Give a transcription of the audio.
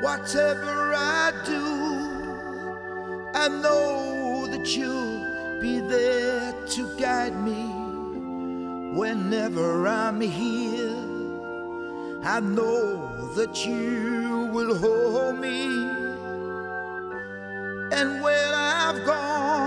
Whatever I do, I know that you'll be there to guide me. Whenever I'm here, I know that you will hold me. And when I've gone